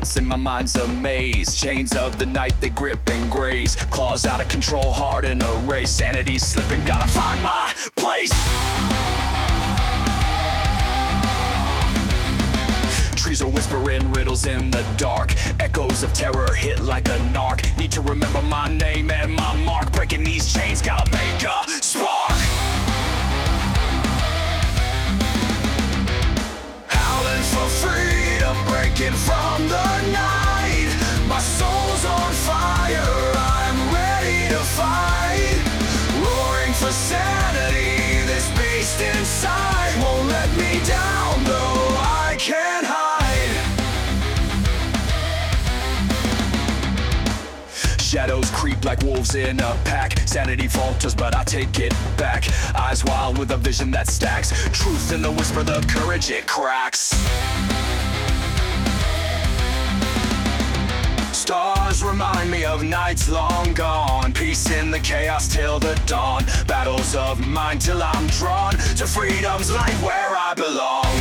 limits and my mind's a maze. Chains of the night, they grip and graze. Claws out of control, hard in a race. Sanity's slipping, gotta find my place. Trees are whispering riddles in the dark. Echoes of terror hit like a narc. Need to remember my name and my mark. Breaking these chains, gotta make a spark. Howling for freedom, breaking from the night. My soul's on fire, I'm ready to fight. Roaring for sanity, this beast inside won't let me down, though I can't hide. Shadows creep like wolves in a pack. Sanity falters, but I take it back. Eyes wild with a vision that stacks. Truth in the whisper, the courage it cracks. Stars remind me of nights long gone. Peace in the chaos till the dawn. Battles of mind till I'm drawn to freedom's light where I belong.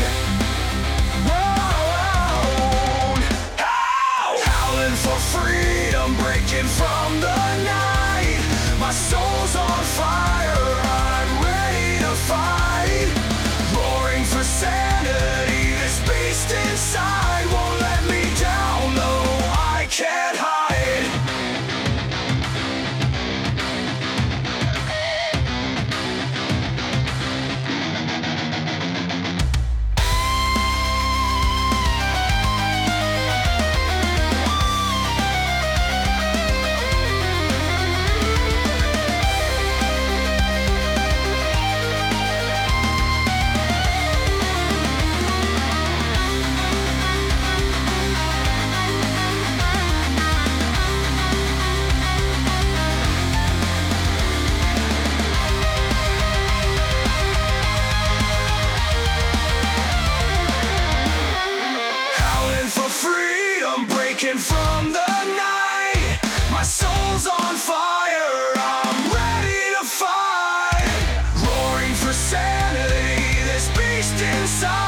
Howling for freedom, breaking from the night. My soul's on fire, I'm ready to fight. Roaring for sanity, this beast inside won't let me down, though I can't hide. Breaking from the night, my soul's on fire, I'm ready to fight. Roaring for sanity, this beast inside